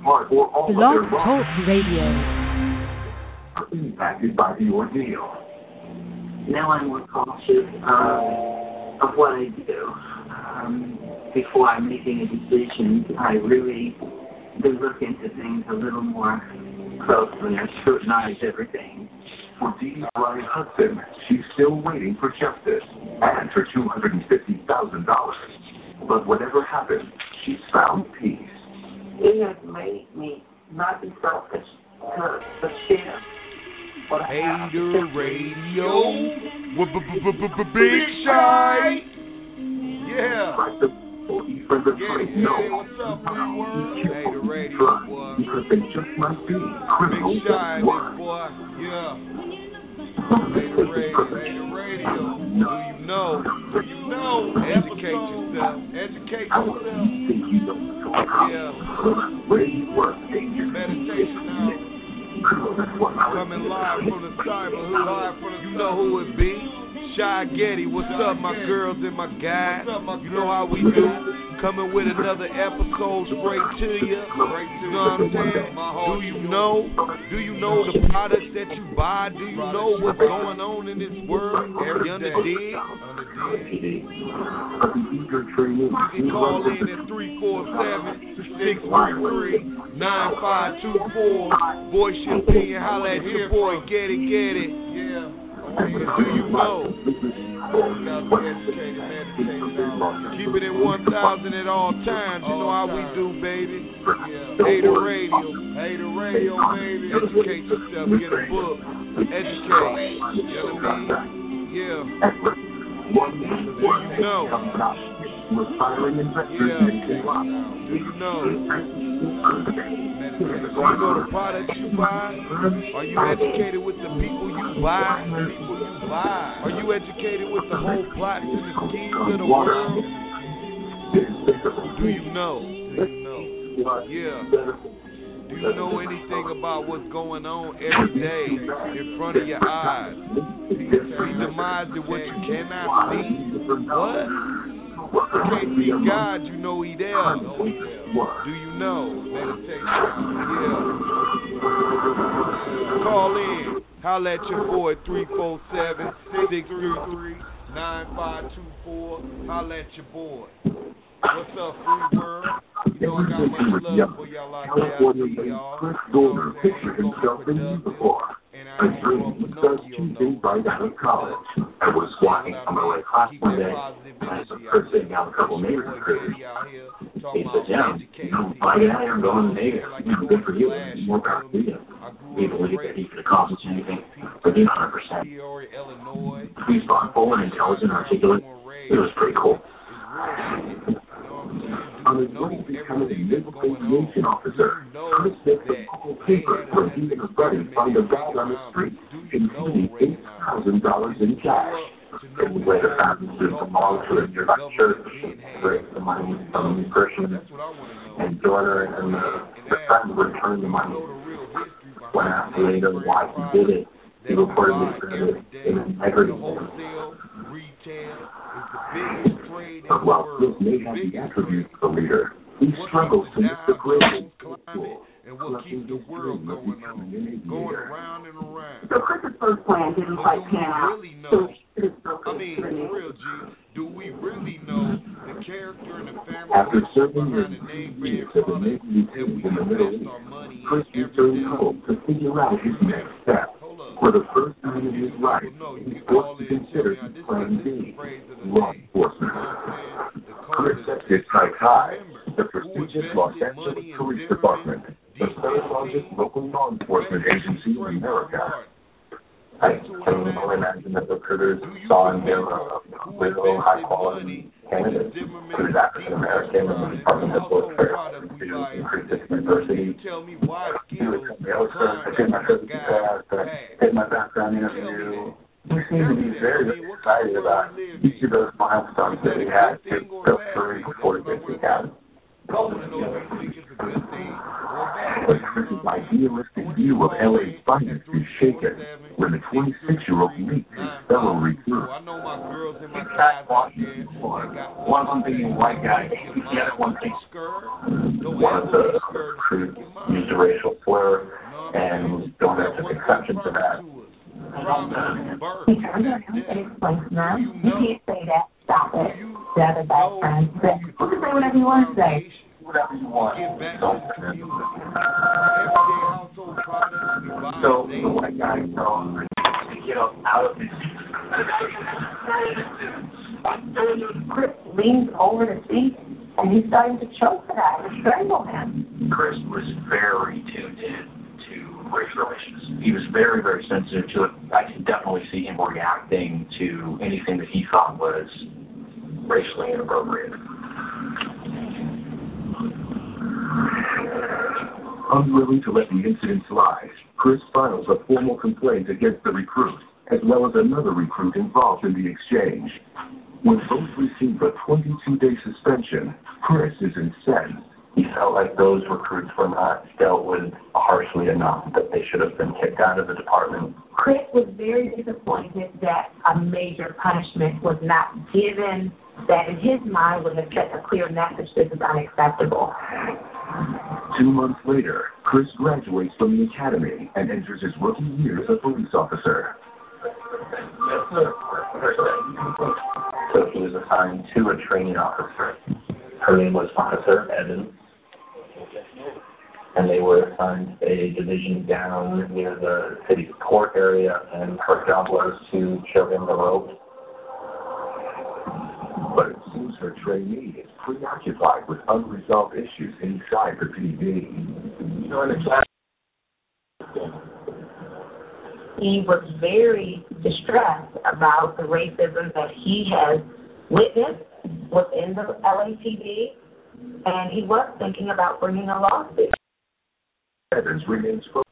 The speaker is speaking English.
part or all of Blog their lives Talk Radio. are impacted by the ordeal. Now I'm more cautious of what I do. Before I'm making a decision, I really do look into things a little more closely and scrutinize everything. For Dee Bryant Hudson, she's still waiting for justice and for $250,000. But whatever happened, she's found peace. It has made me not be selfish to share what I have. Hater Radio with Big Shy. Yeah. Like the boogie from the train, no. What's up, Freeworld? Hater Radio, boy. Because they just might be Big criminals Shy, at big work. boy. Yeah. Hater Radio. Do you know? Do you know? Educate yourself. Educate I want yourself. you to think you know what's going Yeah. on. Where you work, dangerous. Meditation hour. Coming live from the cyberhood. Live from the, you know who it be. Shy Getty, what's up, my girls and my guys? You know how we do. Coming with another episode straight to you. You know what I'm saying? Do you know? Do you know the products that you buy? Do you know what's going on in this world? You understand? You can call in at 347-633-9524. Voice your opinion, holla at your boy, get it, get it. Yeah. Do you know? Keep it in 1,000 at all times. You know how we do, baby. Hater Radio. Hater Radio, baby. Educate yourself. Get a book. Educate. You know what I mean? Yeah. Do you know? Yeah. Do you know? Do you know the products you buy? Are you educated with the people you buy? Are you educated with the whole plots and the schemes of the world? Do you know? Do you know? Yeah. Do you know anything about what's going on every day in front of your eyes? See demise in what you cannot see? What? You can't see God, you know He there. Do you know? Meditation. Yeah. Call in. Holla at your boy 347-633-9524. Holla at your boy. What's up, free world? You know I got much love for y'all out there. I see y'all. Picture himself in uniform. A dream starts Tuesday right out of college. I was walking on my way to class one day, and I saw Chris sitting down with a couple neighbors recruiters. He said, yeah, I am going to Native. Good for you. More power to you. We believe that he could accomplish anything for the 100%. He's thoughtful and intelligent and articulate. It was pretty cool. On his way to becoming a naval aviation officer, Chris makes a whole paper where he and his buddy find a bag on the street containing $8,000 in cash. He later happens to belong to a nearby church, break the money from the Christian and daughter, and the friend returned the money. When asked later why he did it, he reportedly said it in integrity. But while Chris may have the attributes of a leader, he struggles to make the grade in school. And what keeps the world going around and around. So Chris's first plan didn't quite pan out. Really know, I mean, for real, G, do we really know the character and the family after serving behind his the name years brand as a product Navy that we lieutenant in the Middle invest East, our money Chris in returned every home to figure out his next step. For the first time in his life, he's forced to consider his plan B, law enforcement. Chris sets his sights high, the prestigious Los Angeles Police Department, the third largest local law enforcement agency in America. I can only imagine that the recruiters saw in him a little high-quality candidate who is African-American and the department has looked for to increase its diversity. He was somebody else, I did my physical test, I did my background interview. We seem to be very excited about each of those milestones that we had to go through before we get to the academy. But Chris's idealistic view of LA's finest is shaken when the 26-year-old meets his fellow recruit. In fact, Washington, one of them being a white guy, the other one being One of the recruits a racial slur, and donors took exception to that. He turned around and explained to them, you can't say that, stop it. The other bad friend said, you can say whatever you want to say. Whatever you want. So the white guy tells him to get up out of his Chris leans over the seat, and he's starting to choke to that and strangle him. Chris was very tuned in to race relations. He was very, very sensitive to it. I could definitely see him reacting to anything that he thought was racially inappropriate. Unwilling to let the incident slide, Chris files a formal complaint against the recruit, as well as another recruit involved in the exchange. When both receive a 22-day suspension, Chris is incensed. He felt like those recruits were not dealt with harshly enough, that they should have been kicked out of the department. Chris was very disappointed that a major punishment was not given, that in his mind would have sent a clear message this is unacceptable. 2 months later, Chris graduates from the academy and enters his rookie year as a police officer. So he was assigned to a training officer. Her name was Officer Evans. And they were assigned a division down near the city court area, and her job was to show him the ropes. But it seems her trainee is preoccupied with unresolved issues inside the PD. He was very distressed about the racism that he has witnessed within the LAPD, and he was thinking about bringing a lawsuit. Evans remains